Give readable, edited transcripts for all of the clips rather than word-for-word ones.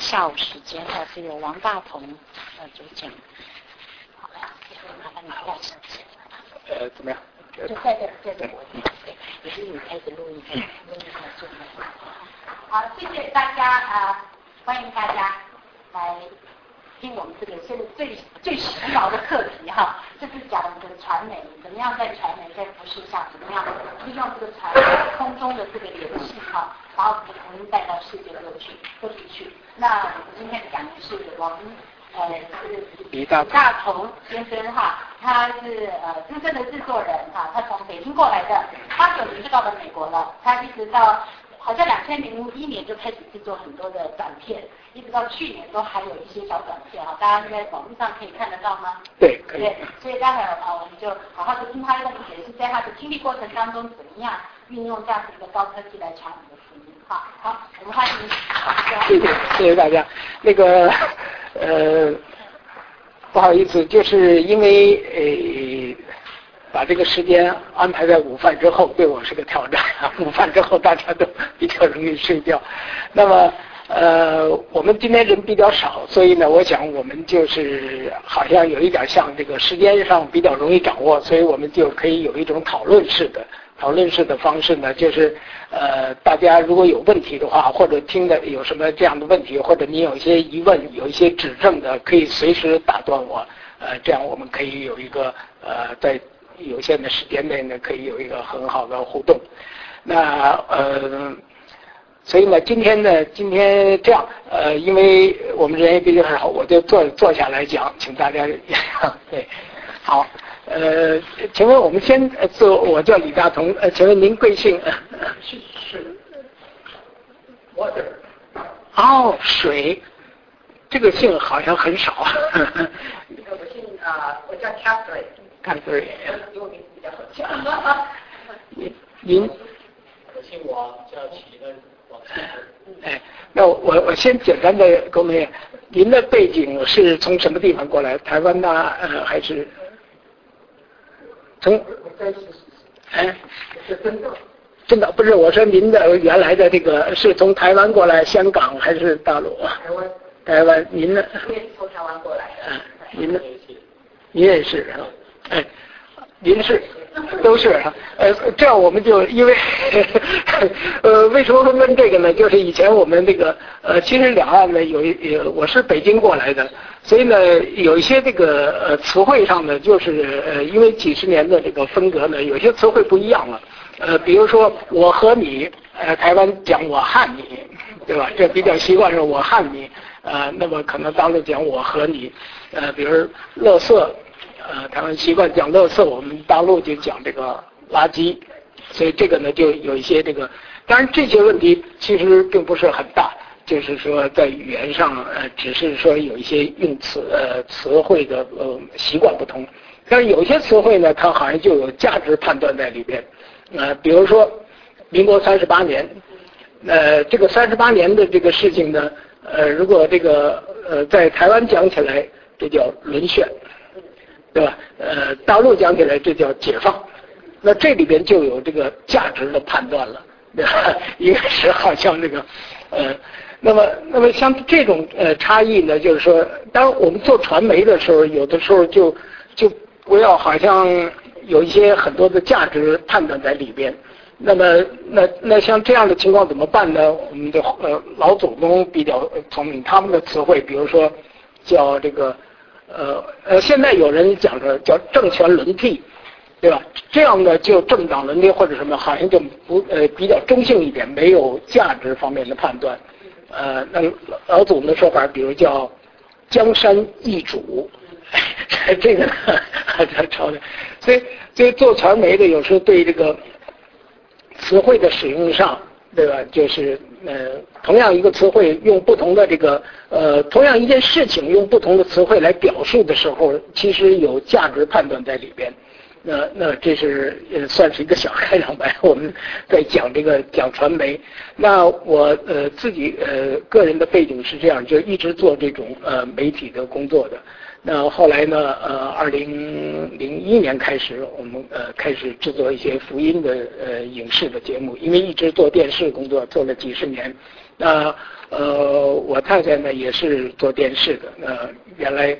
下午时间是由王大同主讲。好了，麻烦你带上去。 怎么样？ 就在这也是你开始录音，录音做。好，谢谢大家欢迎大家来听我们这个现在最时髦的课题哈，就是讲这个传媒怎么样在传媒在服饰上怎么样利用这个传媒空中的这个联系哈，把我们的福音带到世界各地去。那我们今天讲的是李大同先生哈，他是资深的制作人哈，他从北京过来的，89年就到了美国了，他一直到好像2001年就开始制作很多的短片，一直到去年都还有一些小短片哈，大家在网络上可以看得到吗？ 对，可以。 对，所以待会儿我们就好好的听他的解释，在他的经历过程当中怎么样运用这样的一个高科技来传我们的福音。好，我们欢迎。 谢谢大家。那个不好意思，就是因为把这个时间安排在午饭之后，对我是个挑战。午饭之后大家都比较容易睡觉。那么我们今天人比较少，所以呢，我想我们就是好像有一点像这个时间上比较容易掌握，所以我们就可以有一种讨论式的方式呢，就是大家如果有问题的话，或者听的有什么这样的问题，或者你有一些疑问，有一些指正的，可以随时打断我，这样我们可以有一个在有限的时间内呢，可以有一个很好的互动。那所以呢，今天这样，因为我们人也比较少，我就坐下来讲，请大家对，好。请问我们先我叫李大同，请问您贵姓？ 是 water。 哦，水，这个姓好像很少。 我姓我叫 Catherine。因为名字比较好讲。 您？ 我姓王，叫齐的王。 那我先简单的沟通，您的背景是从什么地方过来？台湾呐，还是？真的不是，我说您的原来的这个是从台湾过来，香港还是大陆？台湾，您呢？ 我也是从台湾过来的。 您呢？您也是啊？您是都是啊？这样我们就因为为什么会问这个呢？就是以前我们这个其实两岸呢我是北京过来的，所以呢有一些这个词汇上呢，就是因为几十年的这个分隔呢，有些词汇不一样了。比如说我和你，台湾讲我和你，对吧？这比较习惯说我和你，那么可能大陆讲我和你，比如垃圾。台湾习惯讲垃圾，我们大陆就讲这个垃圾，所以这个呢就有一些这个，当然这些问题其实并不是很大，就是说在语言上只是说有一些用词词汇的习惯不同，但是有些词汇呢它好像就有价值判断在里边，比如说民国38年，这个38年的这个事情呢，如果这个在台湾讲起来，这叫沦陷。对吧？大陆讲起来这叫解放，那这里边就有这个价值的判断了，对吧？一个是好像这个，那么像这种差异呢，就是说，当我们做传媒的时候，有的时候就不要好像有一些很多的价值判断在里边。那么那像这样的情况怎么办呢？我们的老祖宗比较聪明，他们的词汇，比如说叫这个。现在有人讲着叫政权轮替，对吧？这样呢，就政党轮替或者什么，好像就不比较中性一点，没有价值方面的判断。那老祖宗的说法，比如叫江山易主，这个抄的。所以做传媒的有时候对这个词汇的使用上，对吧？就是同样一个词汇用不同的这个同样一件事情用不同的词汇来表述的时候，其实有价值判断在里边。那这是算是一个小开场白。我们在讲传媒。那我自己个人的背景是这样，就一直做这种媒体的工作的。 那后来呢，2001年开始，我们开始制作一些福音的影视的节目，因为一直做电视工作做了几十年。那我太太呢也是做电视的，原来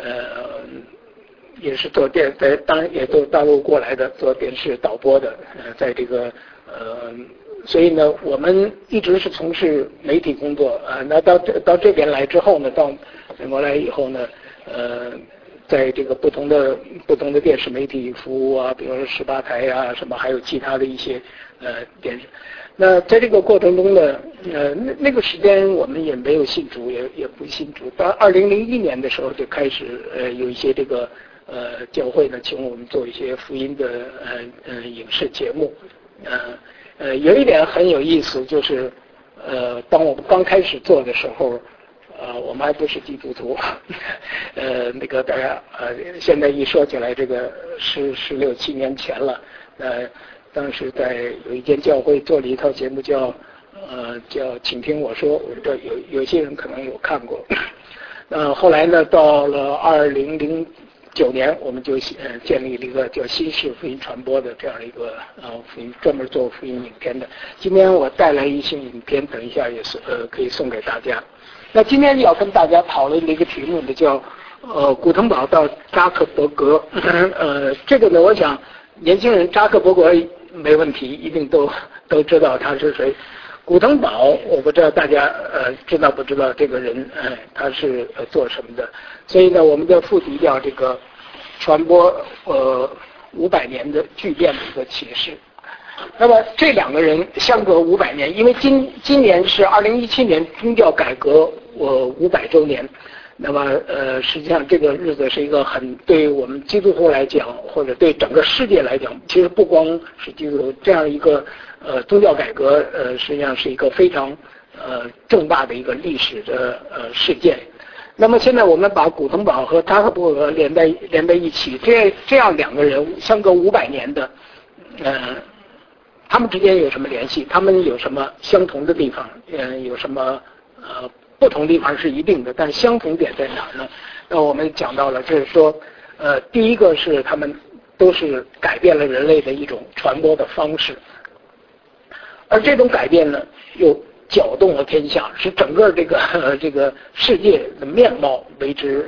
也是做当然也都大陆过来的，做电视导播的，在这个所以呢，我们一直是从事媒体工作那到这边来之后呢，到美国来以后呢，在这个不同的电视媒体服务啊，比如说18台啊什么，还有其他的一些电视。那在这个过程中呢，那个时间我们也没有信主，也不信主。到2001年的时候就开始有一些这个教会呢请我们做一些福音的影视节目。有一点很有意思，就是当我们刚开始做的时候，我们还不是基督徒，那个大家现在一说起来，这个16、17年前了，当时在有一间教会做了一套节目叫请听我说，这有些人可能有看过。后来呢，到了2009年，我们就建立了一个叫新式福音传播的这样一个福音，专门做福音影片的。今天我带来一些影片，等一下也是可以送给大家。那今天要跟大家讨论的一个题目呢，叫古腾堡到扎克伯格。这个呢，我想年轻人扎克伯格没问题，一定都知道他是谁。古腾堡，我不知道大家知道不知道这个人，他是做什么的。所以呢，我们的副题叫这个传播500年的巨变的一个启示。那么这两个人相隔500年，因为今年是2017年宗教改革500周年。那么实际上这个日子是一个对我们基督徒来讲，或者对整个世界来讲，其实不光是基督徒，这样一个宗教改革实际上是一个非常重大的一个历史的事件。那么现在我们把古腾堡和扎克伯格连在一起，这样两个人相隔500年的，他们之间有什么联系？他们有什么相同的地方？有什么不同地方是一定的，但相同点在哪儿呢？那我们讲到了，就是说，第一个是他们都是改变了人类的一种传播的方式，而这种改变呢，又搅动了天下，使整个这个世界的面貌为之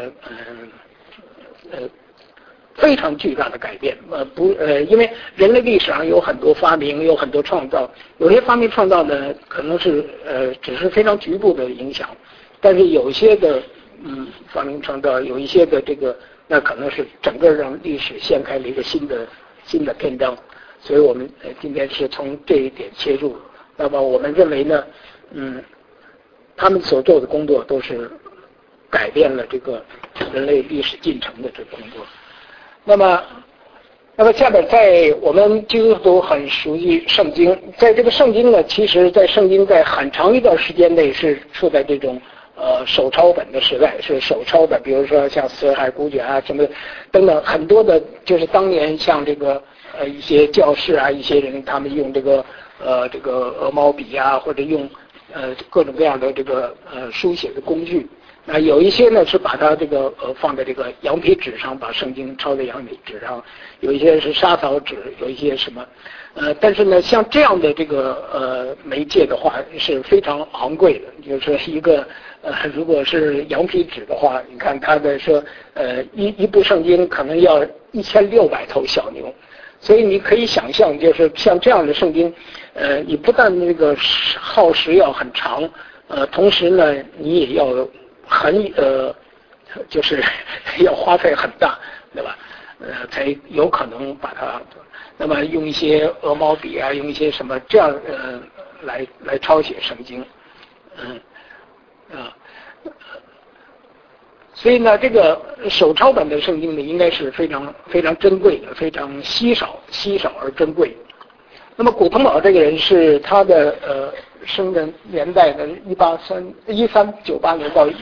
非常巨大的改变。因为人类历史上有很多发明，有很多创造，有些发明创造呢可能是只是非常局部的影响，但是有一些的发明创造，有一些的这个那可能是整个让历史掀开了一个新的篇章。所以我们今天是从这一点切入。那么我们认为呢，他们所做的工作都是改变了这个人类历史进程的这个工作。那么下面在我们基督徒很熟悉圣经，在这个圣经呢，其实在圣经在很长一段时间内是处在这种手抄本的时代，是手抄的，比如说像死海古卷啊什么等等，很多的就是当年像这个一些教士啊，一些人他们用这个鹅毛笔啊，或者用各种各样的这个书写的工具。那有一些呢是把它这个放在这个羊皮纸上，把圣经抄在羊皮纸上，有一些是沙草纸，有一些什么但是呢像这样的这个媒介的话是非常昂贵的，就是一个如果是羊皮纸的话，你看它的说一部圣经可能要1600头小牛，所以你可以想象，就是像这样的圣经你不但那个耗时要很长，同时呢你也要就是要花费很大，对吧？才有可能把它，那么用一些鹅毛笔啊，用一些什么这样来抄写圣经，所以呢，这个手抄本的圣经呢，应该是非常非常珍贵的，非常稀少而珍贵。那么古腾堡这个人是他的生的年代的1398年到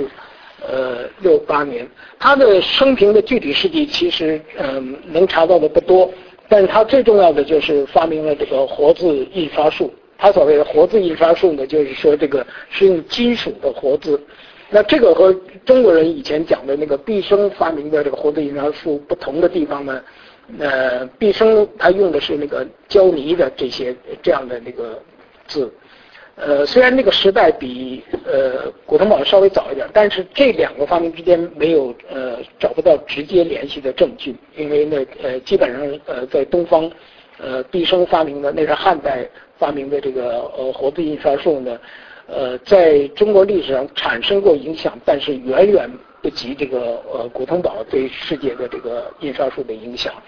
1468年，他的生平的具体事迹其实能查到的不多，但是他最重要的就是发明了这个活字印刷术。他所谓的活字印刷术呢，就是说这个是用金属的活字， 那这个和中国人以前讲的那个毕生发明的这个活字印刷术不同的地方呢，毕生他用的是那个胶泥的这样的那个字，虽然那个时代比古腾堡稍微早一点，但是这两个发明之间没有找不到直接联系的证据，因为呢基本上在东方毕生发明的那是汉代发明的这个活字印刷术呢。在中国历史上产生过影响，但是远远不及这个古腾堡对世界的这个印刷术的影响。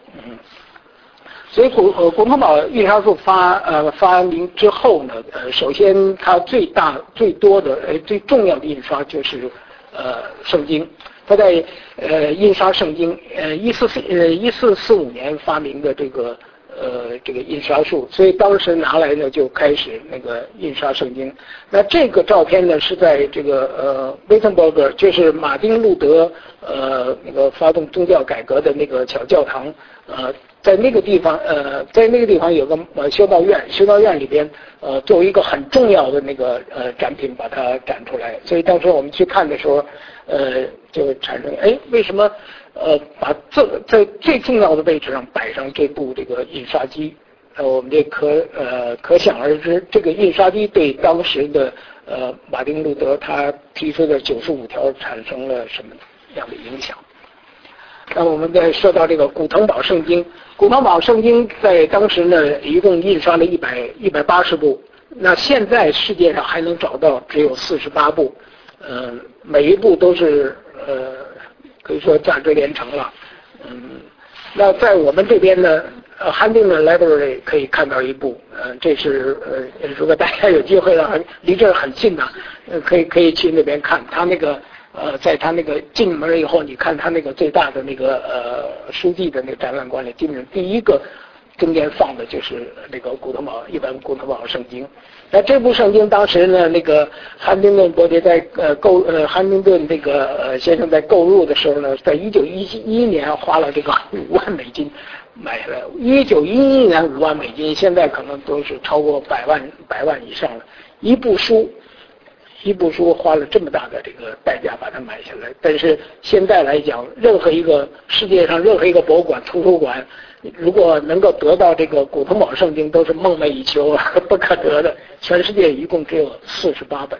所以古腾堡印刷术发明之后呢，首先它最多的最重要的印刷就是圣经。他在印刷圣经1445年发明的这个印刷术，所以当时拿来呢就开始那个印刷圣经。那这个照片呢是在这个Wittenberg， 就是马丁路德那个发动宗教改革的那个小教堂，在那个地方有个修道院，修道院里边作为一个很重要的那个展品把它展出来。所以当时我们去看的时候，就产生为什么把在最重要的位置上摆上这部这个印刷机？我们这可想而知，这个印刷机对当时的马丁路德他提出的95条产生了什么样的影响？那我们再说到这个古腾堡圣经，古腾堡圣经在当时呢一共印刷了180部，那现在世界上还能找到只有48部，每一部都是可以说价值连城了。那在我们这边呢，Huntington Library 可以看到一部，这是如果大家有机会了，离这儿很近的，可以去那边看。他那个在他那个进门以后，你看他那个最大的那个书记的那个展览馆里，基本上第一个中间放的就是那个一本古腾堡圣经。那这部圣经当时呢，那个汉丁顿伯爵在汉丁顿这个先生在购入的时候呢，在1911年花了这个5万美金买了。1911年5万美金，现在可能都是超过百万以上了。一部书花了这么大的这个代价把它买下来，但是现在来讲，世界上任何一个博物馆、图书馆，如果能够得到这个古腾堡圣经，都是梦寐以求啊，不可得的。全世界一共只有48本。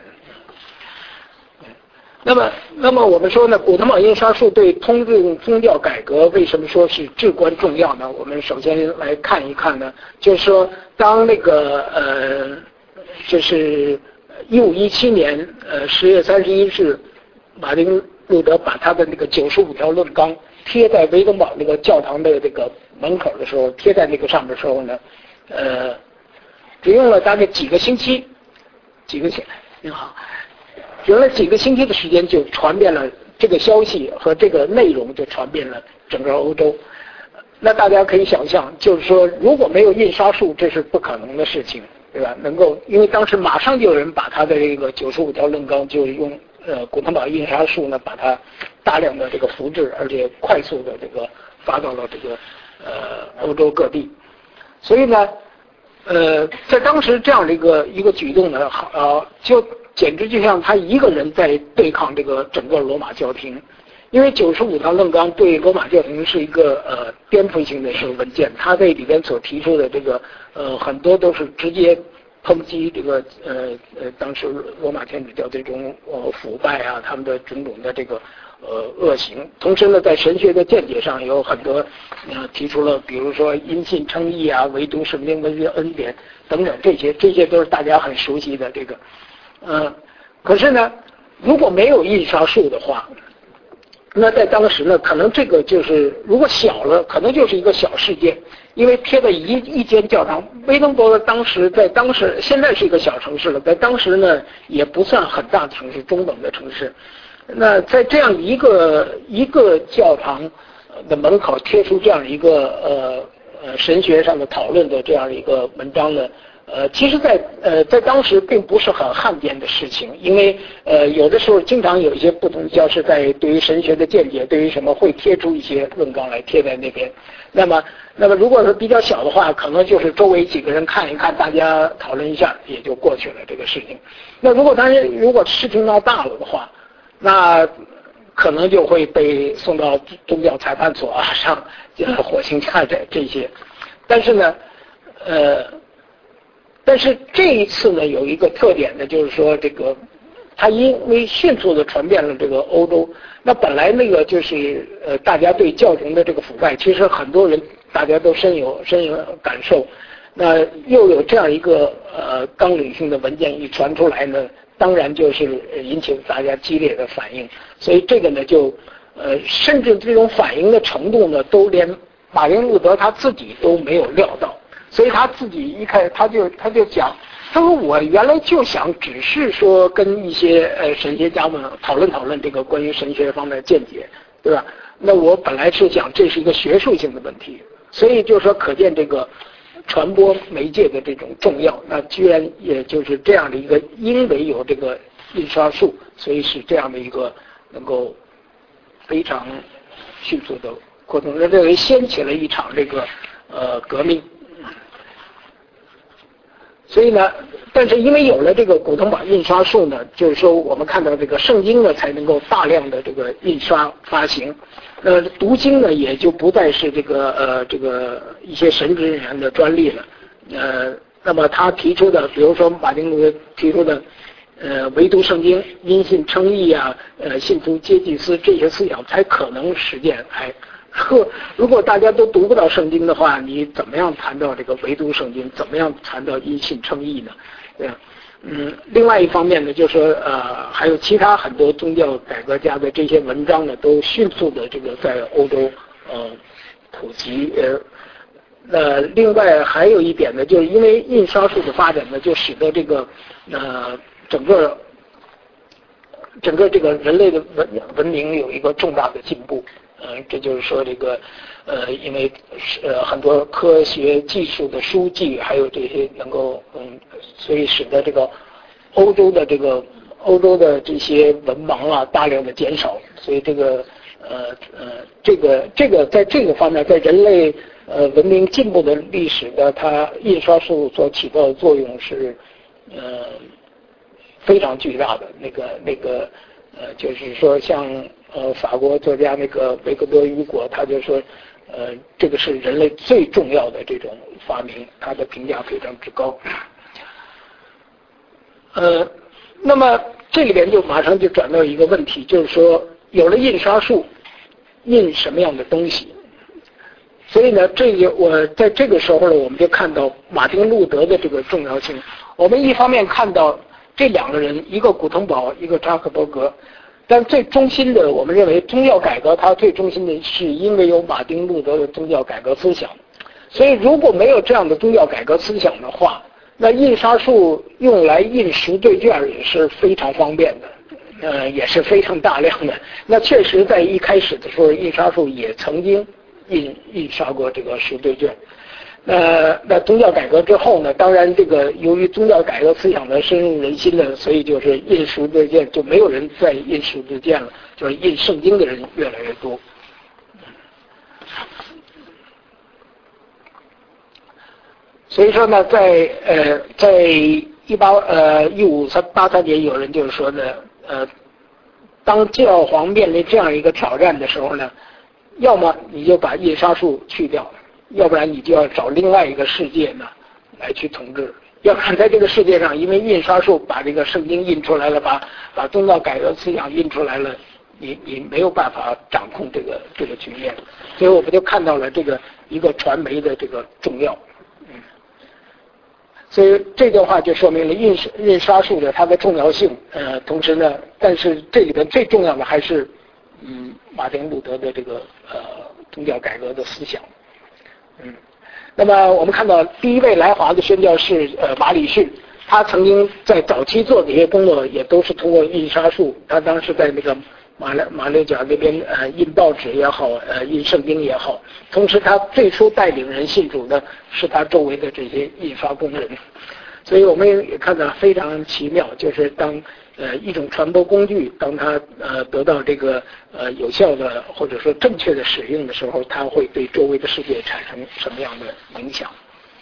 那么我们说呢，古腾堡印刷术对通用宗教改革为什么说是至关重要呢？我们首先来看一看呢，就是说当那个就是1517年10月31日，马丁路德把他的那个95条论纲贴在维登堡那个教堂的这个门口的时候，贴在那个上面的时候呢，只用了大概几个星期，您好，只用了几个星期的时间就传遍了这个消息和这个内容，就传遍了整个欧洲。那大家可以想象，就是说如果没有印刷术，这是不可能的事情，对吧？因为当时马上就有人把他的这个95条论纲就用古腾堡印刷术呢，把它大量的这个复制，而且快速的这个发到了这个欧洲各地。所以呢，在当时这样的一个举动呢，就简直就像他一个人在对抗这个整个罗马教廷。因为95条论纲对罗马教廷是一个颠覆性的文件，他在里边所提出的这个很多都是直接抨击这个当时罗马天主教这种腐败啊，他们的种种的这个恶行。同时呢，在神学的见解上有很多提出了，比如说因信称义啊，唯独圣灵的恩典等等，这些都是大家很熟悉的这个。可是呢，如果没有印刷术的话，那在当时呢，可能这个就是如果小了，可能就是一个小事件，因为贴在一间教堂。威登伯格在当时现在是一个小城市了，在当时呢也不算很大的城市，中等的城市。那在这样一个教堂的门口贴出这样一个神学上的讨论的这样一个文章呢， 其实在当时并不是很罕见的事情，因为有的时候经常有一些不同的教士在对于神学的见解，对于什么会贴出一些论纲来贴在那边。那么如果是比较小的话，可能就是周围几个人看一看，大家讨论一下也就过去了这个事情。那如果事情闹大了的话，那可能就会被送到宗教裁判所上火刑架这些。但是呢，但是这一次呢，有一个特点呢，就是说这个它因为迅速的传遍了这个欧洲。那本来那个就是大家对教廷的这个腐败，其实很多人大家都深有感受。那又有这样一个纲领性的文件一传出来呢，当然就是引起了大家激烈的反应。所以这个呢，就甚至这种反应的程度呢，都连马丁路德他自己都没有料到。所以他自己一开始他就讲，他说我原来就想只是说跟一些神学家们讨论这个关于神学方面的见解，对吧？那我本来是想这是一个学术性的问题，所以就是说可见这个传播媒介的这种重要。那居然也就是这样的一个，因为有这个印刷术，所以使这样的一个能够非常迅速的扩充，认为掀起了一场这个革命。所以呢，但是因为有了这个古腾堡印刷术呢，就是说我们看到这个圣经呢才能够大量的这个印刷发行，读经呢也就不再是这个一些神职人员的专利了，那么他提出的，比如说马丁路德提出的唯独圣经、因信称义啊，信徒皆祭司这些思想才可能实践。如果大家都读不到圣经的话，你怎么样谈到这个唯独圣经？怎么样谈到因信称义呢？对吧？另外一方面呢，就是说还有其他很多宗教改革家的这些文章呢，都迅速的这个在欧洲普及。另外还有一点呢，就是因为印刷术的发展呢，就使得这个整个这个人类的文明有一个重大的进步。这就是说这个因为很多科学技术的书籍，还有这些能够所以使得这个欧洲的这些文盲啊大量的减少。所以这个在这个方面，在人类文明进步的历史的，它印刷术所起到的作用是非常巨大的。就是说像法国作家那个维克多·雨果，他就说这个是人类最重要的这种发明，他的评价非常之高。那么这里边就马上就转到一个问题，就是说有了印刷术，印什么样的东西？所以呢，我在这个时候呢，我们就看到马丁路德的这个重要性。我们一方面看到这两个人，一个古腾堡，一个扎克伯格，但最中心的，我们认为宗教改革它最中心的是因为有马丁路德的宗教改革思想。所以如果没有这样的宗教改革思想的话，那印刷术用来印赎罪券也是非常方便的，也是非常大量的。那确实在一开始的时候，印刷术也曾经印刷过这个赎罪券。那宗教改革之后呢，当然这个由于宗教改革思想的深入人心呢，所以就是印赎罪券就没有人再印赎罪券了，就是印圣经的人越来越多。所以说呢，在1583年，有人就是说呢，当教皇面临这样一个挑战的时候呢，要么你就把印刷术去掉，要不然你就要找另外一个世界呢来去统治。要不然在这个世界上，因为印刷术把这个圣经印出来了，把宗教改革思想印出来了，你没有办法掌控这个局面。所以我们就看到了这个一个传媒的这个重要。所以这段话就说明了印刷术的它的重要性。同时呢，但是这里边最重要的还是马丁路德的这个宗教改革的思想。那么我们看到第一位来华的宣教士马里逊，他曾经在早期做的一些工作也都是通过印刷术。他当时在那个马六甲那边印报纸也好，印圣经也好。同时他最初带领人信主的是他周围的这些印刷工人。 所以我们也看到非常奇妙，就是当一种传播工具，当它得到这个有效的或者说正确的使用的时候，它会对周围的世界产生什么样的影响？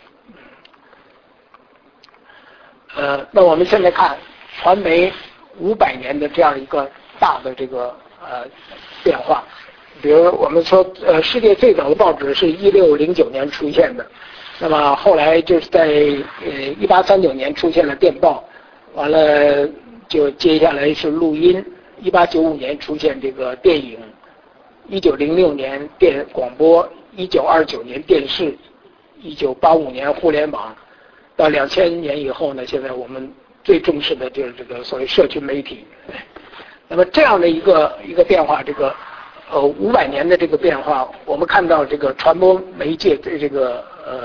那我们现在看传媒500年的这样一个大的这个变化。比如我们说世界最早的报纸是1609年出现的，那么后来就是在1839年出现了电报，完了就接下来是录音，1895年出现这个电影，1906年广播，1929年电视，1985年互联网，到2000年以后呢，现在我们最重视的就是这个所谓社群媒体。那么这样的一个变化，这个500年的这个变化，我们看到这个传播媒介对这个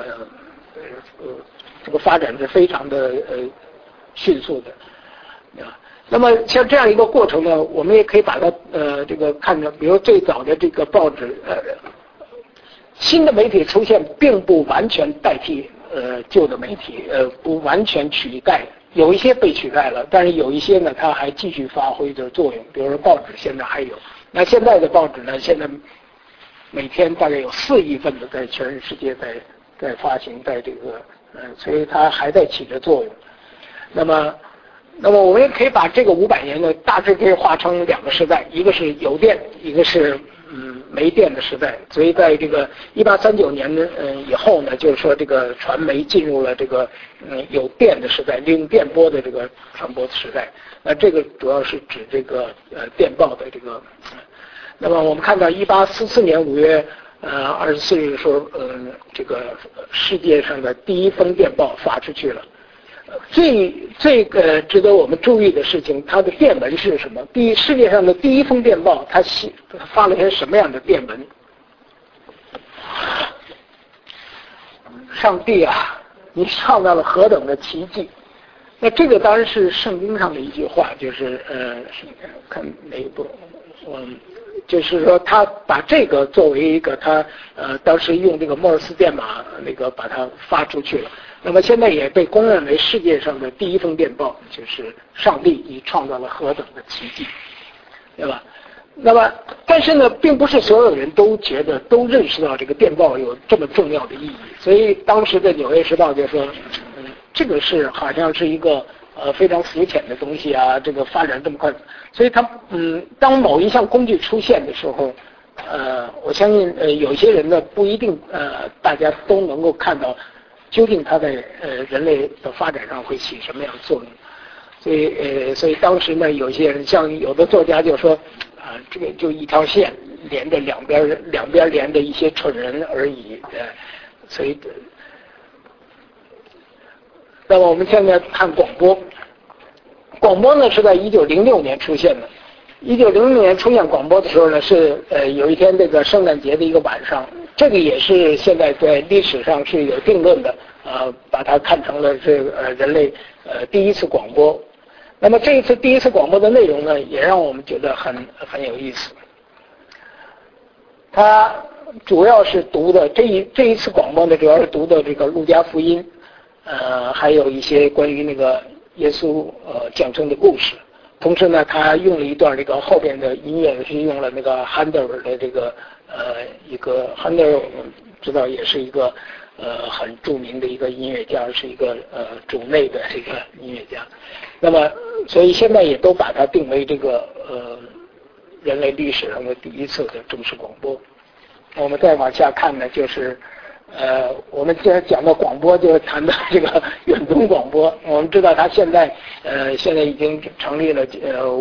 发展是非常的迅速的啊。那么像这样一个过程呢，我们也可以把它这个看成，比如最早的这个报纸新的媒体出现，并不完全代替旧的媒体，不完全取代，有一些被取代了，但是有一些呢，它还继续发挥着作用。比如说报纸现在还有，那现在的报纸呢，现在每天大概有4亿份的在全世界在发行，在这个所以它还在起着作用。那么我们也可以把这个500年呢，大致可以划成2个时代，一个是有电，一个是没电的时代。所以在这个1839年以后呢，就是说这个传媒进入了这个有电的时代，利用电波的这个传播的时代。那这个主要是指这个电报的这个。那么我们看到1844年5月24日的时候，这个世界上的第一封电报发出去了。最值得我们注意的事情，它的电文是什么？世界上的第一封电报，它发了些什么样的电文？上帝啊，你创造了何等的奇迹！那这个当然是圣经上的一句话，就是看哪一部？就是说他把这个作为一个他当时用这个莫尔斯电码那个把它发出去了。那么现在也被公认为世界上的第一封电报，就是上帝你创造了何等的奇迹，对吧？那么但是呢，并不是所有人都认识到这个电报有这么重要的意义。所以当时的《纽约时报》就说这个是好像是一个非常肤浅的东西啊，这个发展这么快。所以它当某一项工具出现的时候，我相信有些人呢不一定大家都能够看到究竟它在人类的发展上会起什么样的作用。所以当时呢，有些人像有的作家就说这个就一条线连着两边连着一些蠢人而已。所以那么我们现在看广播。广播呢是在1906年出现的。1906年出现广播的时候呢，是有一天这个圣诞节的一个晚上，这个也是现在在历史上是有定论的，把它看成了这个人类第一次广播。那么这一次第一次广播的内容呢，也让我们觉得很有意思。它主要是读的这一次广播呢，主要是读的这个路加福音，还有一些关于那个耶稣降生的故事。同时呢，他用了一段这个后边的音乐是用了那个汉德尔的这个一个汉德尔，我们知道也是一个很著名的一个音乐家，是一个主内的这个音乐家。那么所以现在也都把它定为这个人类历史上的第一次的正式广播。我们再往下看呢，就是我们既然讲到广播，就谈到这个远东广播。我们知道它现在已经成立了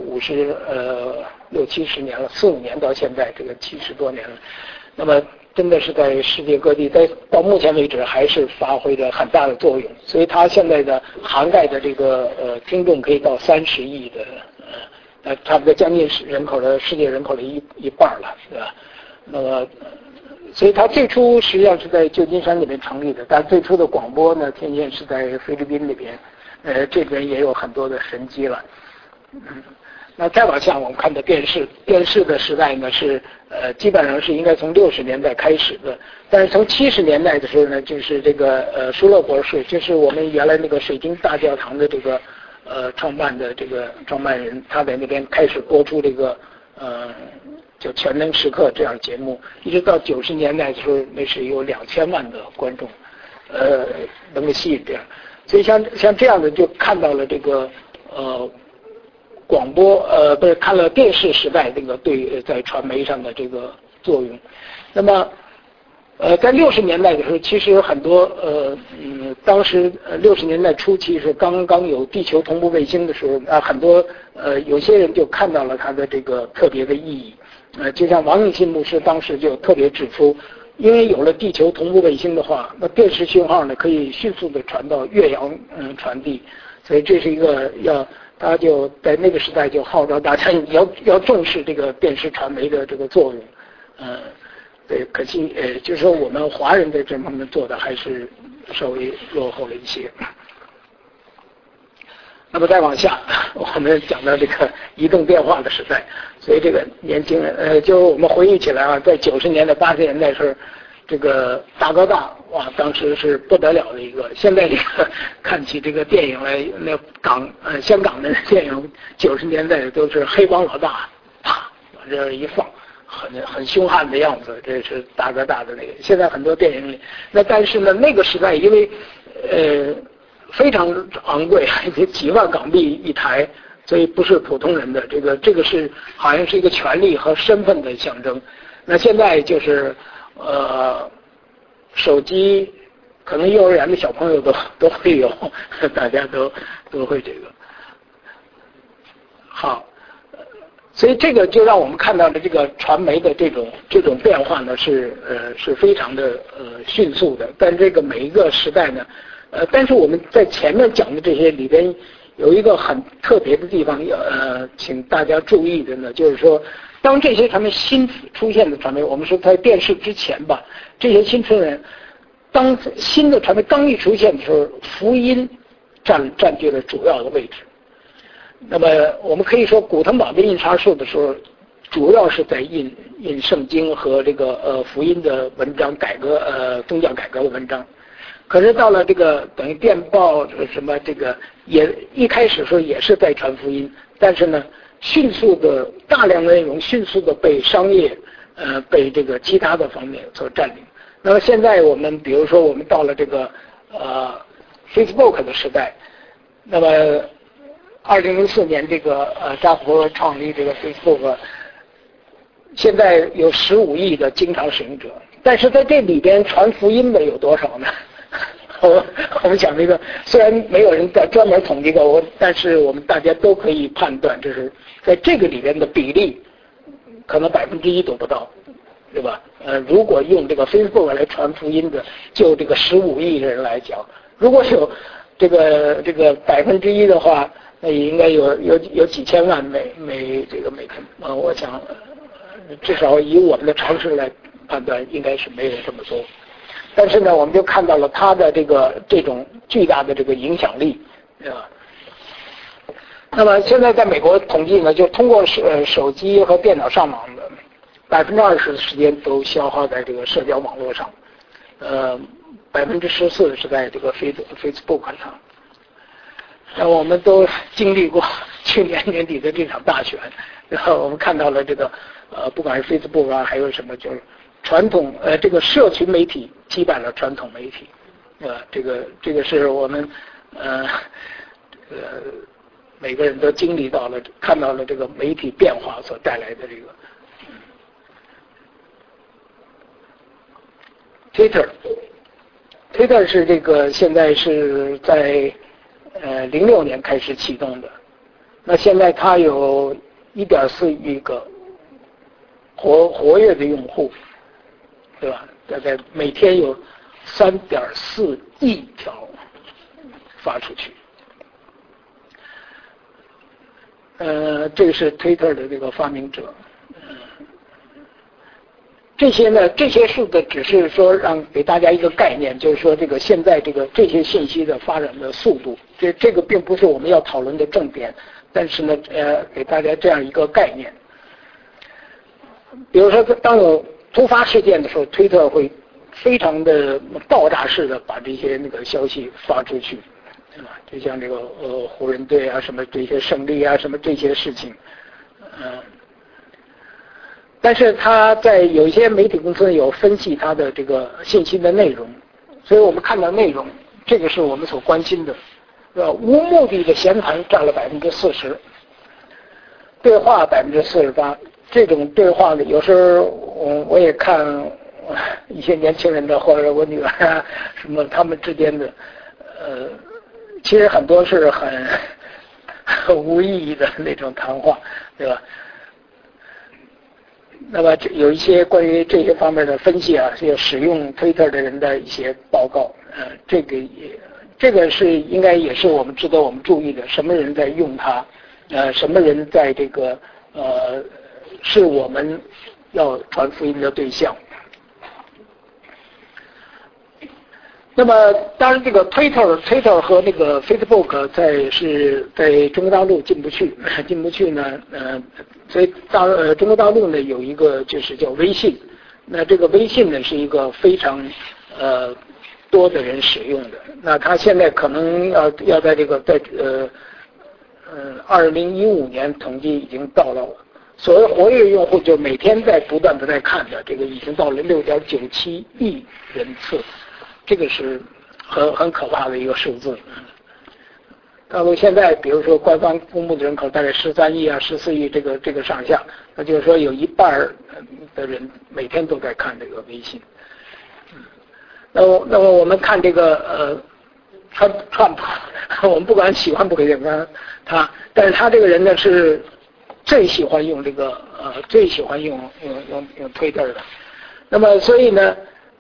60、70年了，45年到现在这个70多年了。那么真的是在世界各地，到目前为止还是发挥着很大的作用。所以它现在的涵盖的这个听众可以到30亿的差不多将近世界人口的一半了，是吧？那么所以它最初实际上是在旧金山那边成立的，但最初的广播呢，天线是在菲律宾那边，这边也有很多的神机了。 那再往下我们看的电视的时代呢是基本上是应该从60年代开始的，但是从70年代的时候呢，就是这个舒勒博士，就是我们原来那个水晶大教堂的这个创办人，他在那边开始播出这个就全能时刻这样节目，一直到90年代的时候，那是有2000万的观众能够吸引这样，所以像这样的就看到了这个广播不是看了电视时代这个对在传媒上的这个作用。那么在60年代的时候，其实有很多当时60年代初期是刚刚有地球同步卫星的时候，很多有些人就看到了它的这个特别的意义。就像王永信牧师当时就特别指出，因为有了地球同步卫星的话，那电视信号呢可以迅速的传到越洋传递，所以这是一个他就在那个时代就号召大家要重视这个电视传媒的这个作用。对，可惜就是说我们华人在这方面做的还是稍微落后了一些。那么再往下，我们讲到这个移动电话的时代，所以这个年轻人就我们回忆起来啊，在90年代、80年代的时候，这个大哥大哇，当时是不得了的一个。现在这个看起这个电影来，那香港的电影90年代都是黑帮老大，啪往这一放，很凶悍的样子，这是大哥大的那个。现在很多电影里，但是呢，那个时代因为非常昂贵，几万港币一台，所以不是普通人的。这个是好像是一个权力和身份的象征。那现在就是手机，可能幼儿园的小朋友都会有，大家都会这个。好，所以这个就让我们看到了这个传媒的这种变化呢是非常的迅速的。但这个每一个时代呢。但是我们在前面讲的这些里边有一个很特别的地方，请大家注意的呢，就是说，当这些传媒新出现的传媒，我们说在电视之前吧，这些新出现，当新的传媒刚一出现的时候，福音占据了主要的位置。那么我们可以说，古腾堡的印刷术的时候，主要是在印圣经和这个福音的文章改革，宗教改革的文章。可是到了这个等于电报什么这个也一开始说也是在传福音，但是呢，迅速的大量的内容迅速的被商业被这个其他的方面所占领。那么现在我们比如说我们到了这个Facebook 的时代，那么2004年这个扎克伯格创立这个 Facebook， 现在有15亿的经常使用者，但是在这里边传福音的有多少呢？我们讲这个，虽然没有人在专门统计过，但是我们大家都可以判断，就是在这个里边的比例，可能1%都不到，对吧？如果用这个 Facebook 来传福音的，就这个15亿人来讲，如果有这个1%的话，那也应该有几千万每天，我想至少以我们的常识来判断，应该是没有这么多。但是呢，我们就看到了它的这种巨大的这个影响力，对吧？那么现在在美国统计呢，就通过手机和电脑上网的20%的时间都消耗在这个社交网络上，14%是在这个 Facebook 上。那我们都经历过去年年底的这场大选，然后我们看到了这个不管是 Facebook 啊，还有什么就是传统这个社群媒体击败了传统媒体，这个是我们每个人都经历到了，看到了这个媒体变化所带来的这个。Twitter 是这个现在是在06年开始启动的，那现在它有1.4亿个活跃的用户，对吧？大概每天有3.4亿条发出去。这个是 Twitter 的这个发明者。这些呢，这些数字只是说给大家一个概念，就是说这个现在这些信息的发展的速度，这个并不是我们要讨论的重点。 但是呢，给大家这样一个概念。比如说，当有突发事件的时候，推特会非常的爆炸式的把这些那个消息发出去，对吧？就像这个湖人队啊，什么这些胜利啊，什么这些事情，但是他在有一些媒体公司有分析他的这个信息的内容，所以我们看到内容，这个是我们所关心的。无目的的闲谈占了40%，对话48%。这种对话呢，有时候我也看一些年轻人的或者我女儿啊什么他们之间的，其实很多是很无意义的那种谈话，对吧？那么有一些关于这些方面的分析啊，是使用推特的人的一些报告，这个是应该也是我们值得我们注意的，什么人在用它，什么人在这个是我们要传福音的对象。那么当然这个 Twitter 和那个 Facebook 在中国大陆进不去呢，所以中国大陆呢有一个就是叫微信，那这个微信呢是一个非常多的人使用的，那他现在可能要在这个2015年统计已经到了所谓活跃用户，就每天不断的在看的，这个已经到了6.97亿人次，这个是很可怕的一个数字。大陆现在比如说官方公布的人口大概13亿啊14亿这个上下，那就是说有一半的人每天都在看这个微信。那么我们看这个川普，我们不管喜欢不喜欢他，但是他这个人呢是最喜欢用这个最喜欢用Twitter的。那么所以呢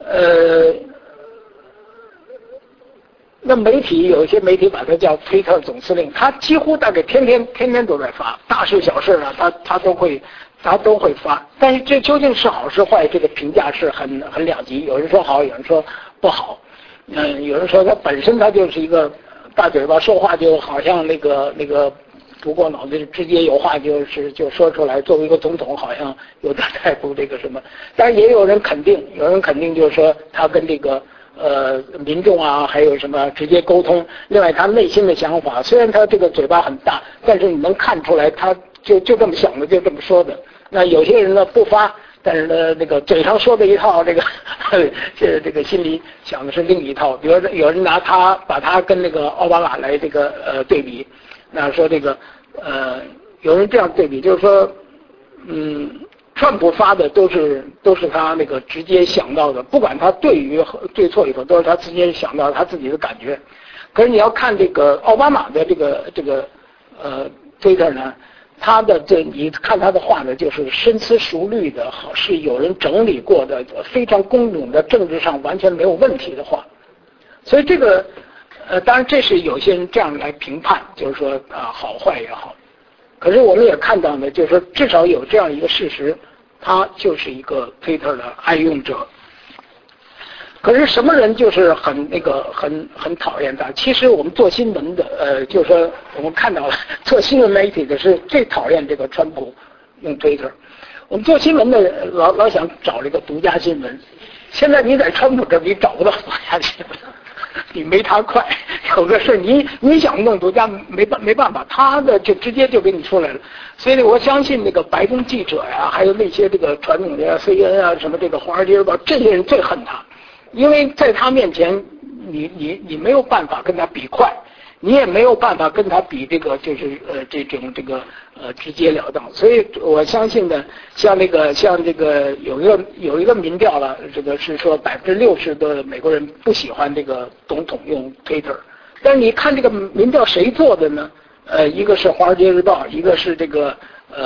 那有一些媒体把它叫推特总司令，他几乎大概天天都在发，大事小事啊，他都会发。但是这究竟是好是坏，这个评价是很两极，有人说好，有人说不好。有人说他本身他就是一个大嘴巴，说话就好像那个不过脑子，直接有话就说出来。作为一个总统，好像有点太不这个什么。但是也有人肯定就是说他跟这个民众啊，还有什么直接沟通。另外他内心的想法，虽然他这个嘴巴很大，但是你能看出来他就这么想的，就这么说的。那有些人呢不发，但是呢那个嘴上说的一套，这个心里想的是另一套。比如有人把他跟那个奥巴马来这个对比，那说这个有人这样对比，就是说川普发的都是他那个直接想到的，不管他对错与否，都是他直接想到他自己的感觉。可是你要看这个奥巴马的这个Twitter 呢，你看他的话呢，就是深思熟虑的，是有人整理过的，非常工整的，政治上完全没有问题的话。所以这个当然这是有些人这样来评判，就是说好坏也好。可是我们也看到呢，就是说至少有这样一个事实，他就是一个 Twitter 的爱用者。可是什么人就是很讨厌他？其实我们做新闻的，就是说我们看到了做新闻媒体的是最讨厌这个川普用 Twitter。我们做新闻的人老想找这个独家新闻，现在你在川普这里找不到独家新闻。你没他快，有个事你想弄独家没办法，他的就直接就给你出来了。所以我相信那个白宫记者呀，还有那些这个传统的 CNN 啊什么这个华尔街日报，这些人最恨他，因为在他面前你没有办法跟他比快，你也没有办法跟他比这个就是这种直截了当。所以我相信呢，像这个有一个民调了，这个是说60%的美国人不喜欢这个总统用 Twitter。但是你看这个民调谁做的呢？一个是华尔街日报，一个是这个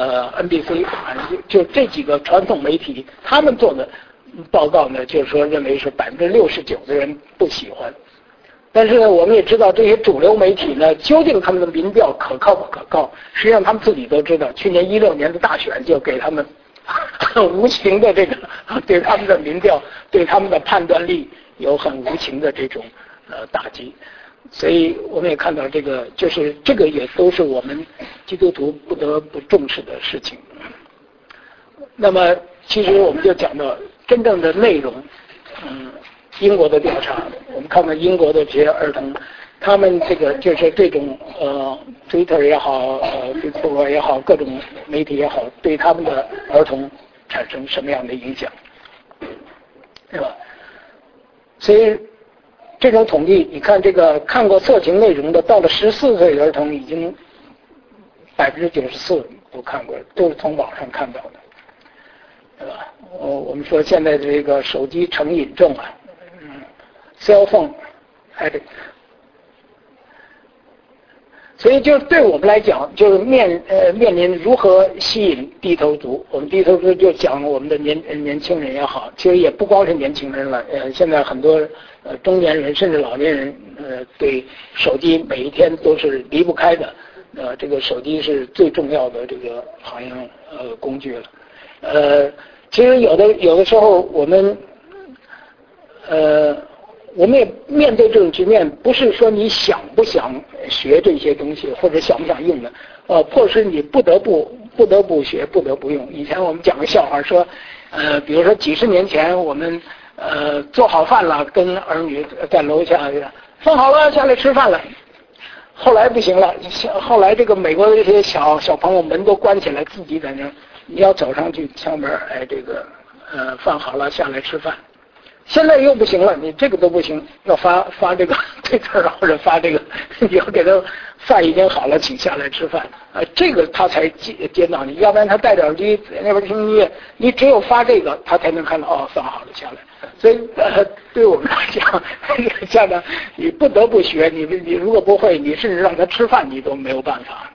NBC， 就这几个传统媒体他们做的报告呢，就是说认为是69%的人不喜欢。但是呢，我们也知道这些主流媒体呢，究竟他们的民调可靠不可靠？实际上他们自己都知道，去年16年的大选就给他们很无情的这个对他们的民调、对他们的判断力有很无情的这种打击。 所以我们也看到这个，就是这个也都是我们基督徒不得不重视的事情。那么其实我们就讲到真正的内容，英国的调查，我们看到英国的这些儿童，他们这个就是这种Twitter 也好Facebook 也好，各种媒体也好，对他们的儿童产生什么样的影响，对吧？所以这种统计，你看这个看过色情内容的，到了14岁的儿童，已经94%都看过，都是从网上看到的，对吧？我们说现在这个手机成瘾症啊，cell phone addict。所以就对我们来讲，就是面临如何吸引低头族。我们低头族就讲我们的年轻人也好，其实也不光是年轻人了，现在很多中年人甚至老年人对手机每一天都是离不开的，这个手机是最重要的这个好像工具了。其实有的时候我们也面对这种局面，不是说你想不想学这些东西，或者想不想用的，迫使你不得不学，不得不用。以前我们讲个笑话说，比如说几十年前我们做好饭了，跟儿女在楼下饭好了下来吃饭了。后来不行了，后来这个美国的这些小朋友门都关起来，自己在那儿，你要走上去敲门，这个饭好了下来吃饭。现在又不行了，你这个都不行，要发这个推特或者发这个，你要给他饭已经好了，请下来吃饭，这个他才接到你，要不然他戴着耳机在那边听音乐，你只有发这个，他才能看到饭好了下来。所以对我们来讲，家长你不得不学，你如果不会，你甚至让他吃饭你都没有办法。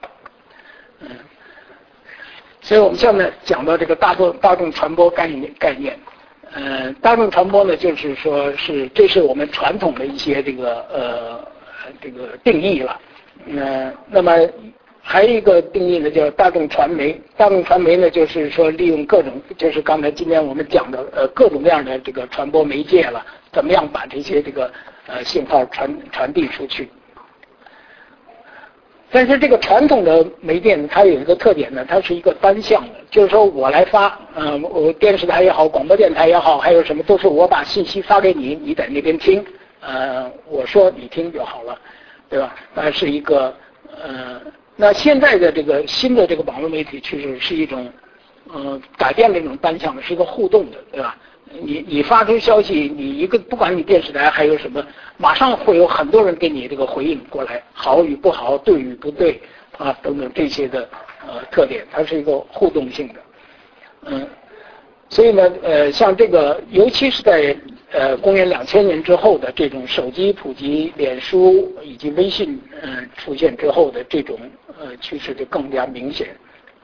所以我们下面讲到这个大众传播概念。大众传播呢，就是说这是我们传统的一些这个定义了。那么还有一个定义呢，叫大众传媒。大众传媒呢，就是说利用各种，就是刚才今天我们讲的各种各样的这个传播媒介了，怎么样把这些这个信号传递出去。但是这个传统的媒介呢，它有一个特点呢，它是一个单向的，就是说我来发，我电视台也好，广播电台也好，还有什么都是我把信息发给你，你在那边听，我说你听就好了，对吧？那是一个那现在的这个新的这个网络媒体趋势是一种改变了这种单向的，是一个互动的，对吧？你发出消息，你不管你电视台还有什么，马上会有很多人给你这个回应过来，好与不好，对与不对啊等等这些的特点，它是一个互动性的。所以呢像这个尤其是在公元2000年之后的这种手机普及、脸书以及微信出现之后的这种趋势就更加明显。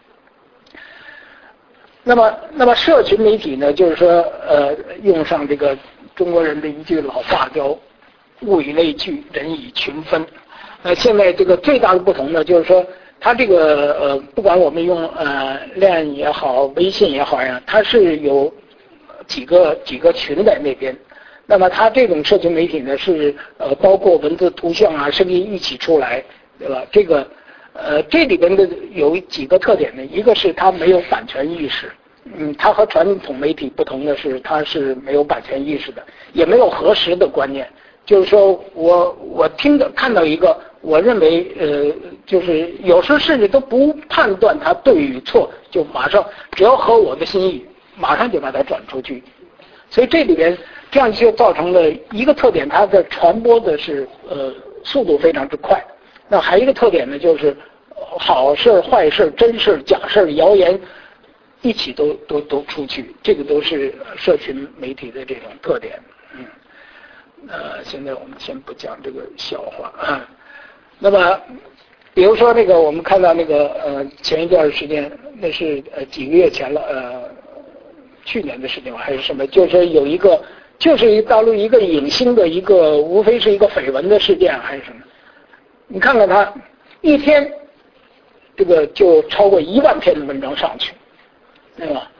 那么社群媒体呢，就是说用上这个中国人的一句老话叫物以类聚，人以群分。现在这个最大的不同呢，就是说它这个不管我们用链也好，微信也好呀，它是有几个群在那边。那么它这种社群媒体呢，是包括文字、图像啊、声音一起出来，对吧？这个这里边的有几个特点呢，一个是它没有版权意识，它和传统媒体不同的是，它是没有版权意识的，也没有核实的观念。就是说我看到一个，我认为就是有时候甚至都不判断它对与错，就马上只要合我的心意，马上就把它转出去。所以这里边这样就造成了一个特点，它的传播的是速度非常之快。那还有一个特点呢，就是好事、坏事、真事、假事、谣言一起都出去，这个都是社群媒体的这种特点。现在我们先不讲这个笑话啊。那么比如说那个我们看到那个前一段时间，那是几个月前了，去年的事情还是什么，就是有一个就是大陆一个影星的一个无非是一个绯闻的事件还是什么，你看看他一天这个就超过1万篇的文章上去，对吧？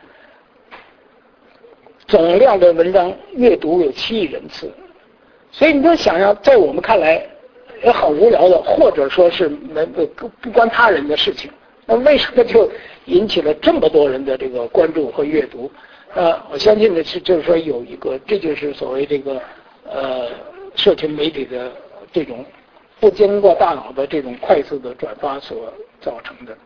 总量的文章阅读有7亿人次，所以你就想想，在我们看来， 也很无聊的，或者说是不关他人的事情，那为什么就引起了这么多人的这个关注和阅读？我相信的是，就是说有一个，这就是所谓这个社群媒体的这种不经过大脑的这种快速的转发所造成的。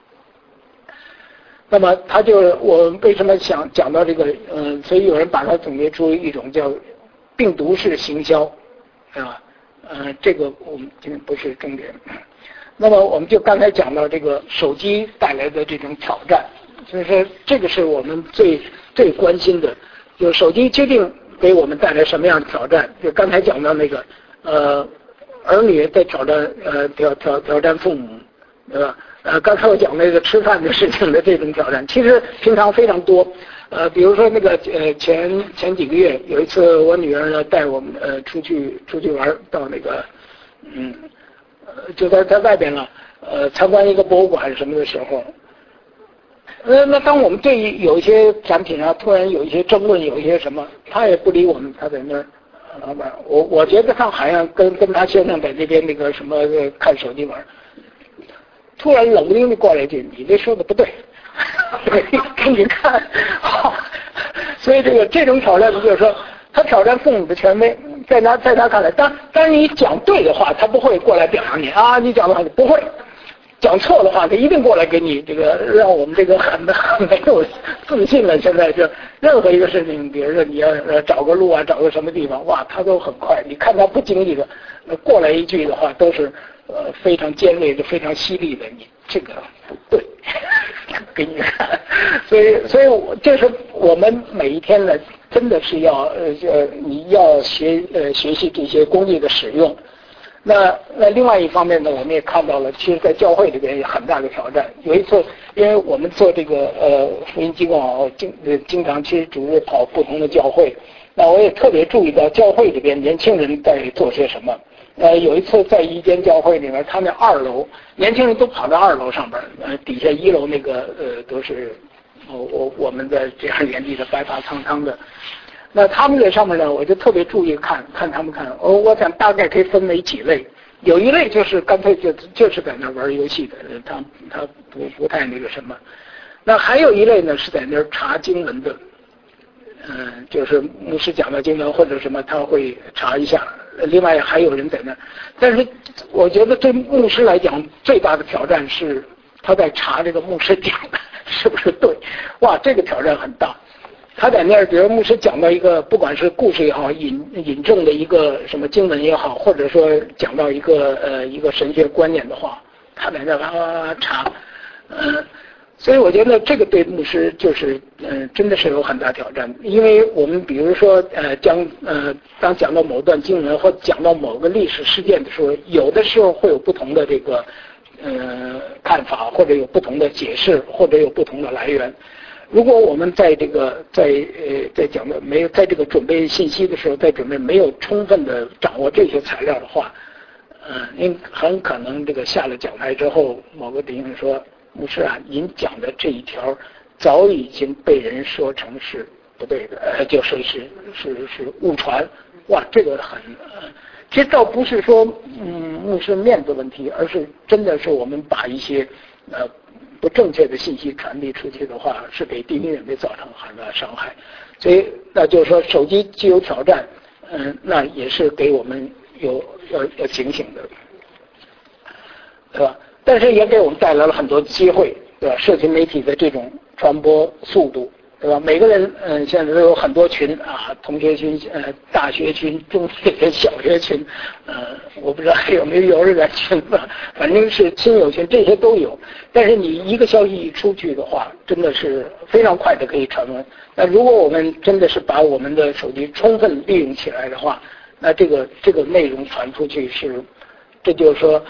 那么我为什么想讲到这个？所以有人把它总结出一种叫病毒式行销，啊，这个我们今天不是重点。那么我们就刚才讲到这个手机带来的这种挑战，就是说这个是我们最关心的，就是手机究竟给我们带来什么样的挑战？就刚才讲到那个儿女在挑战父母，对吧？刚才我讲那个吃饭的事情的这种挑战，其实平常非常多。比如说那个前几个月有一次，我女儿呢带我们出去玩，到那个就在外边了，参观一个博物馆什么的时候，那当我们对于有一些展品啊，突然有一些争论，有一些什么，她也不理我们，她在那儿。老板，我觉得他好像跟他先生在那边那个什么看手机玩，突然冷不丁的过来一句：“你这说的不对。”给你看，所以这种挑战就是说，他挑战父母的权威，在他看来，当你讲对的话，他不会过来表扬你啊，你讲的话不会。讲错的话，他一定过来给你这个，让我们这个很没有自信了。现在就任何一个事情，比如说你要找个路啊，找个什么地方，哇，他都很快。你看他不经意的过来一句的话，都是非常尖锐的、非常犀利的。你这个不对，给你看。所以这是我们每一天呢，真的是要你要学习这些工具的使用。那另外一方面呢，我们也看到了，其实在教会里边有很大的挑战。有一次，因为我们做这个福音机构经常其实主日跑不同的教会，那我也特别注意到教会里边年轻人在做些什么。有一次在一间教会里面，他们2楼年轻人都跑到2楼上边，底下1楼那个都是我们的这样年纪的白发苍苍的。那他们在上面呢，我就特别注意看他们看。我想大概可以分为几类，有一类就是干脆就是在那玩游戏的，他不太那个什么。那还有一类呢是在那儿查经文的，就是牧师讲的经文或者什么他会查一下。另外还有人在那儿，但是我觉得对牧师来讲最大的挑战是他在查这个牧师讲的是不是对。哇，这个挑战很大。他在那儿，比如牧师讲到一个，不管是故事也好，引证的一个什么经文也好，或者说讲到一个神学观念的话，他在那儿查，所以我觉得这个对牧师就是真的是有很大挑战，因为我们比如说当讲到某段经文或讲到某个历史事件的时候，有的时候会有不同的这个看法，或者有不同的解释，或者有不同的来源。如果我们在这个在讲的没有在这个准备信息的时候，在准备没有充分的掌握这些材料的话，很可能这个下了讲台之后，某个弟兄说：“牧师啊，您讲的这一条早已经被人说成是不对的，就是误传。”哇，这个很其实倒不是说牧师面子问题，而是真的是我们把一些不正确的信息传递出去的话，是给弟兄姊妹造成很大的伤害。所以那就是说，手机既有挑战，那也是给我们要警醒的，对吧？但是也给我们带来了很多机会，对吧？社群媒体的这种传播速度，对吧？每个人现在都有很多群啊，同学群、大学群、中学群、小学群，我不知道还有没有幼儿园群吧，反正是亲友群，这些都有。但是你一个消息一出去的话，真的是非常快的可以传闻。那如果我们真的是把我们的手机充分利用起来的话，那这个内容传出去这就是说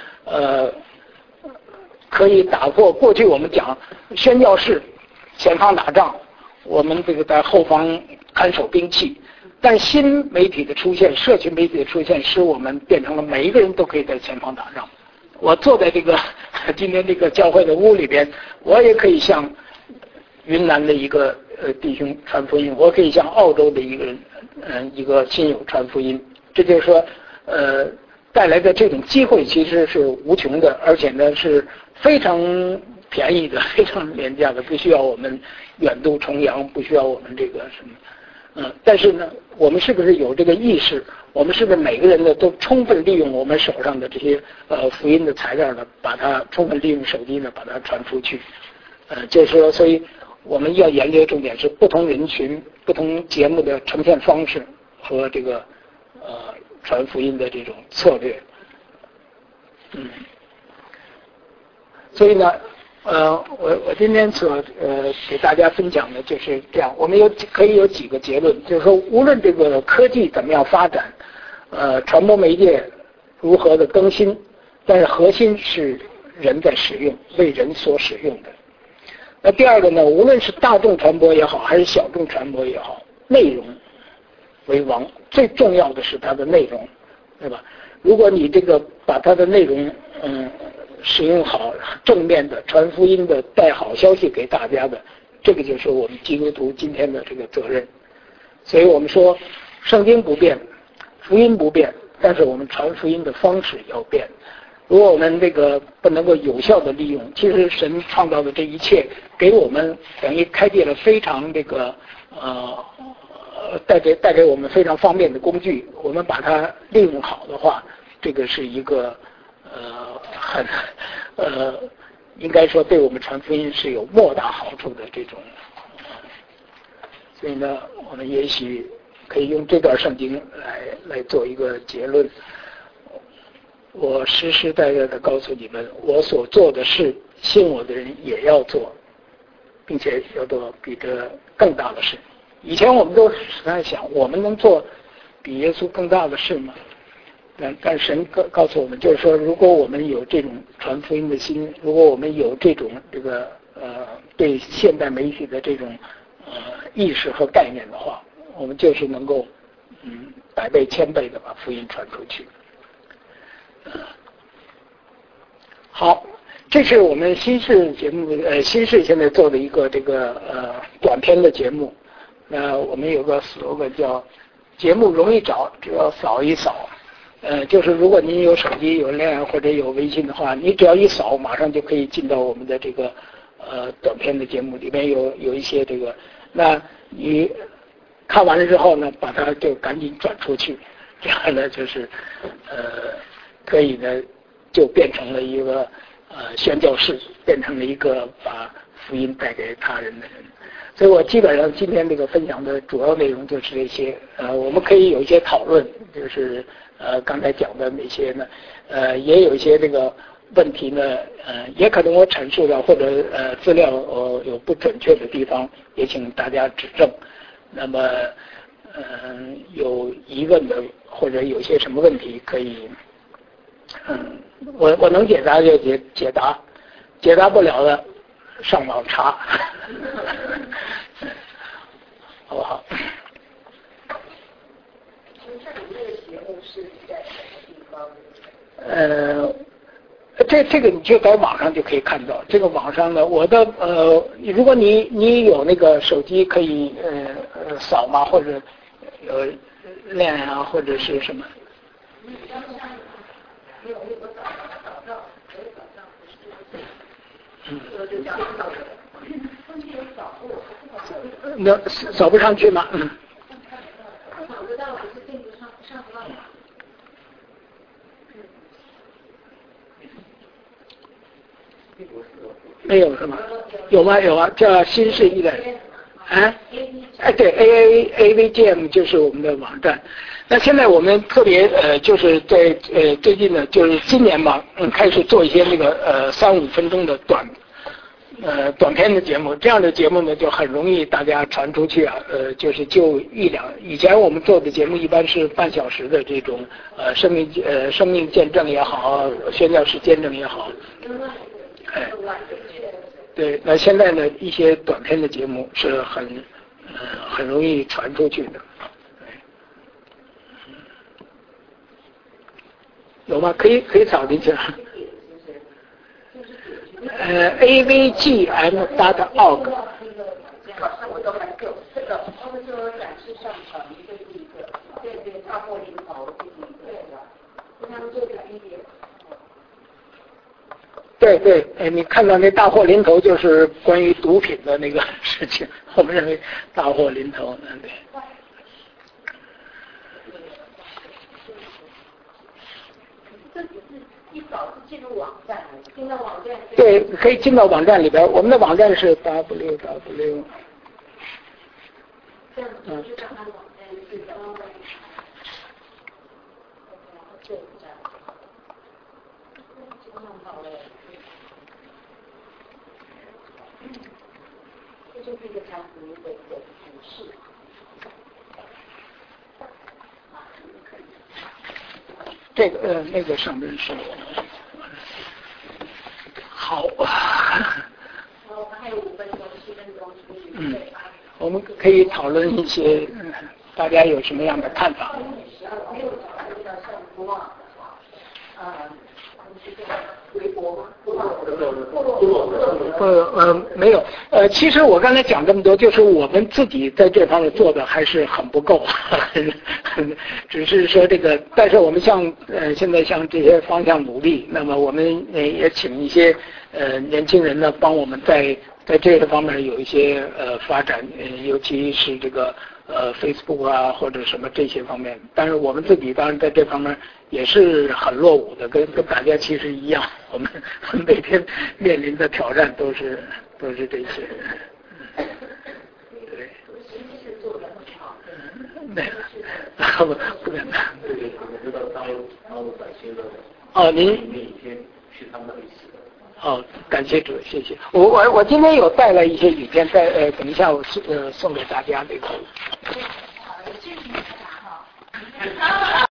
可以打破过去我们讲宣教士前方打仗，我们这个在后方看守兵器。但新媒体的出现，社群媒体的出现，使我们变成了每一个人都可以在前方打仗。我坐在这个今天这个教会的屋里边，我也可以向云南的一个弟兄传福音，我可以向澳洲的一个人一个亲友传福音。这就是说带来的这种机会其实是无穷的，而且呢是非常便宜的，非常廉价的，不需要我们远渡重洋，不需要我们这个什么，但是呢，我们是不是有这个意识？我们是不是每个人呢都充分利用我们手上的这些福音的材料呢，把它充分利用手机呢，把它传出去？就是说，所以我们要研究的重点是不同人群、不同节目的呈现方式和这个传福音的这种策略。所以呢，我今天所给大家分享的就是这样。我们可以有几个结论，就是说，无论这个科技怎么样发展，传播媒介如何的更新，但是核心是人在使用，为人所使用的。那第二个呢，无论是大众传播也好，还是小众传播也好，内容为王，最重要的是它的内容，对吧？如果你这个把它的内容使用好，正面的传福音的，带好消息给大家的，这个就是我们基督徒今天的这个责任。所以我们说，圣经不变，福音不变，但是我们传福音的方式要变。如果我们这个不能够有效的利用，其实神创造的这一切给我们等于开辟了非常这个带给我们非常方便的工具，我们把它利用好的话，这个是一个应该说对我们传福音是有莫大好处的这种。所以呢，我们也许可以用这段圣经来做一个结论。我实实在在的告诉你们，我所做的事，信我的人也要做，并且要做比这更大的事。以前我们都在想，我们能做比耶稣更大的事吗？但神告诉我们，就是说，如果我们有这种传福音的心，如果我们有这种对现代媒体的这种意识和概念的话，我们就是能够百倍千倍的把福音传出去。好，这是我们新视节目新视现在做的一个这个短片的节目。我们有个 slogan 叫节目容易找，只要扫一扫。就是如果您有手机、有链或者有微信的话，你只要一扫，马上就可以进到我们的这个短片的节目里面有一些这个，那你看完了之后呢，把它就赶紧转出去，这样呢就是可以呢就变成了一个宣教士，变成了一个把福音带给他人的人。所以我基本上今天这个分享的主要内容就是这些。我们可以有一些讨论，就是刚才讲的那些呢，也有一些这个问题呢，也可能我阐述的或者资料有不准确的地方，也请大家指正。那么有疑问的或者有些什么问题可以，我能解答就解答，解答不了的上网查，好不好？ 这里这个节目是在什么地方？ 这个你就在网上就可以看到。这个网上呢，我的如果你有那个手机可以扫码或者有链啊或者是什么。那扫不上去吗？没有是吗？有吗？有啊，叫新世一代。对 AVGM 就是我们的网站。那现在我们特别就是在最近呢，就是今年嘛，开始做一些那个3-5分钟的短片的节目，这样的节目呢就很容易大家传出去啊。就是以前我们做的节目一般是半小时的这种生命见证也好，宣教士见证也好。对，那现在呢，一些短片的节目是很容易传出去的。有吗？可以找进去。avgm.org。 我都还够，这个他们说展示上场一个是一个，对，大祸临头是一个， 对对，你看到那大祸临头就是关于毒品的那个事情，我们认为大祸临头，对。 这只是一早是进入网站，进到网站。 对，可以进到网站里边。我们的网站是 www。 这样子就让他网站是的。这就是一个这样子的一个形式。 这个那个上面是好。 我们还有5分钟、7分钟。 我们可以讨论一些，大家有什么样的看法？没有。其实我刚才讲这么多，就是我们自己在这方面做的还是很不够，只是说这个，但是我们现在向这些方向努力，那么我们也请一些年轻人呢帮我们在这个方面有一些发展，尤其是这个Facebook 啊或者什么这些方面。但是我们自己当然在这方面也是很落伍的，跟大家其实一样，我们每天面临的挑战都是这些。对。不敢当。哦，您以前去他们那里吃的。哦，感谢主，谢谢。我今天有带来一些影片，等一下我送给大家这个。